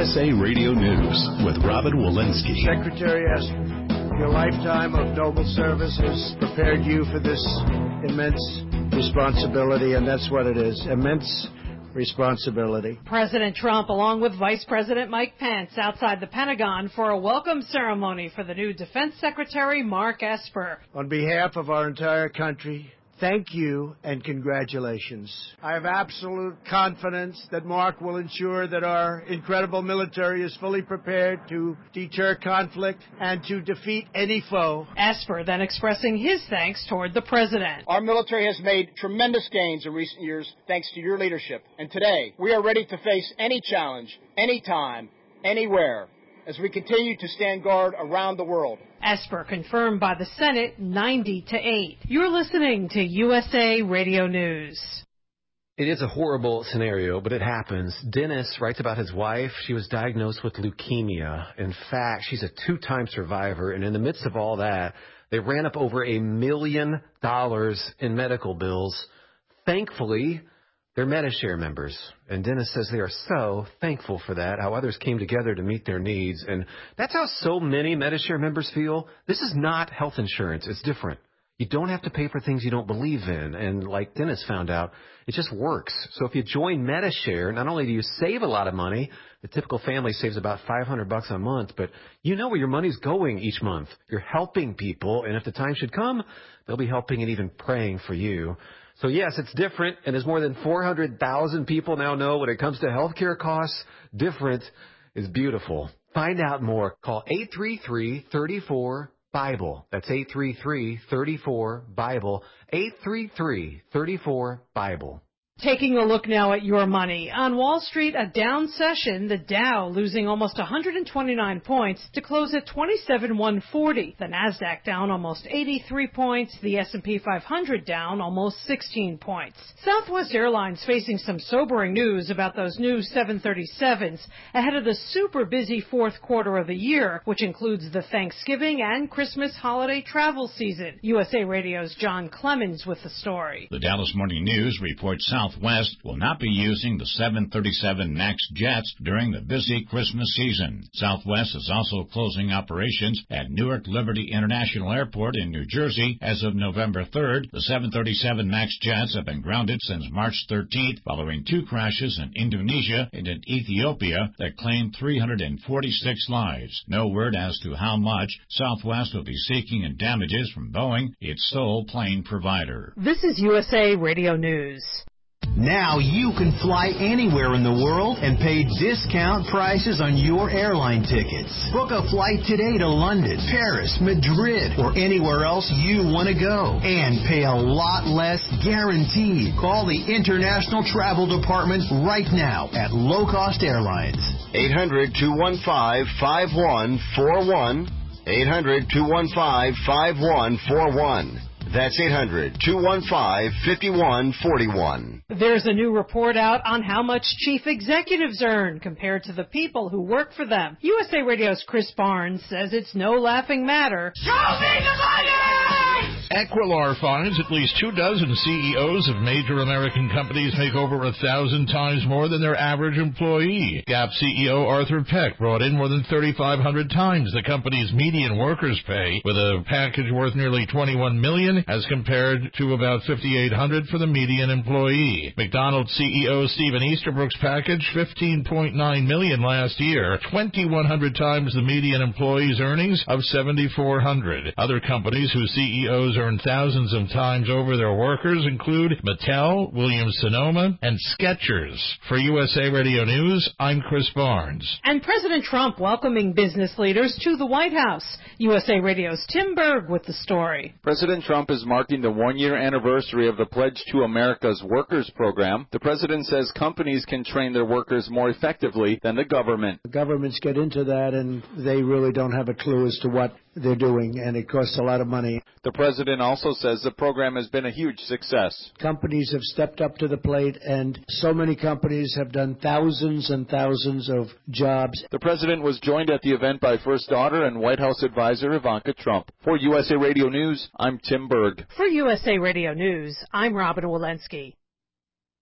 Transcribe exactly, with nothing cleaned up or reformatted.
S A Radio News with Robin Walensky. Secretary Esper, your lifetime of noble service has prepared you for this immense responsibility, and that's what it is, immense responsibility. President Trump, along with Vice President Mike Pence, outside the Pentagon for a welcome ceremony for the new Defense Secretary, Mark Esper. On behalf of our entire country, thank you and congratulations. I have absolute confidence that Mark will ensure that our incredible military is fully prepared to deter conflict and to defeat any foe. Esper then expressing his thanks toward the president. Our military has made tremendous gains in recent years thanks to your leadership. And today, we are ready to face any challenge, anytime, anywhere, as we continue to stand guard around the world. Esper confirmed by the Senate ninety to eight. You're listening to U S A Radio News. It is a horrible scenario, but it happens. Dennis writes about his wife. She was diagnosed with leukemia. In fact, she's a two-time survivor, and in the midst of all that, they ran up over a million dollars in medical bills. Thankfully, they're Medi-Share members, and Dennis says they are so thankful for that, how others came together to meet their needs, and that's how so many Medi-Share members feel. This is not health insurance. It's different. You don't have to pay for things you don't believe in, and like Dennis found out, it just works. So if you join Medi-Share, not only do you save a lot of money, the typical family saves about five hundred bucks a month, but you know where your money's going each month. You're helping people, and if the time should come, they'll be helping and even praying for you. So, yes, it's different, and as more than four hundred thousand people now know when it comes to health care costs, different is beautiful. Find out more. Call eight three three, three four, BIBLE. That's eight three three, three four, BIBLE. eight three three, three four, BIBLE. Taking a look now at your money. On Wall Street, a down session, the Dow losing almost one hundred twenty-nine points to close at twenty-seven one forty. The Nasdaq down almost eighty-three points, the S and P five hundred down almost sixteen points. Southwest Airlines facing some sobering news about those new seven thirty-sevens ahead of the super busy fourth quarter of the year, which includes the Thanksgiving and Christmas holiday travel season. U S A Radio's John Clemens with the story. The Dallas Morning News reports Southwest will not be using the seven thirty-seven MAX jets during the busy Christmas season. Southwest is also closing operations at Newark Liberty International Airport in New Jersey as of November third. The seven thirty-seven MAX jets have been grounded since March thirteenth following two crashes in Indonesia and in Ethiopia that claimed three hundred forty-six lives. No word as to how much Southwest will be seeking in damages from Boeing, its sole plane provider. This is U S A Radio News. Now you can fly anywhere in the world and pay discount prices on your airline tickets. Book a flight today to London, Paris, Madrid, or anywhere else you want to go. And pay a lot less guaranteed. Call the International Travel Department right now at Low Cost Airlines. eight hundred, two one five, five one four one. eight hundred, two one five, five one four one. That's eight hundred, two one five, five one four one. There's a new report out on how much chief executives earn compared to the people who work for them. U S A Radio's Chris Barnes says it's no laughing matter. Show me the money! Aquilar finds at least two dozen C E Os of major American companies make over a thousand times more than their average employee. Gap C E O Arthur Peck brought in more than thirty-five hundred times the company's median workers' pay, with a package worth nearly twenty-one million dollars as compared to about fifty-eight hundred dollars for the median employee. McDonald's C E O Stephen Easterbrook's package, fifteen point nine million dollars last year, twenty-one hundred times the median employee's earnings of seventy-four hundred dollars. Other companies whose C E Os earn thousands of times over their workers include Mattel, Williams-Sonoma, and Skechers. For U S A Radio News, I'm Chris Barnes. And President Trump welcoming business leaders to the White House. U S A Radio's Tim Berg with the story. President Trump is marking the one-year anniversary of the Pledge to America's Workers program. The president says companies can train their workers more effectively than the government. The governments get into that, and they really don't have a clue as to what they're doing, and it costs a lot of money. The president also says the program has been a huge success. Companies have stepped up to the plate, and so many companies have done thousands and thousands of jobs. The president was joined at the event by First Daughter and White House advisor Ivanka Trump. For U S A Radio News, I'm Tim Berg. For U S A Radio News, I'm Robin Walensky.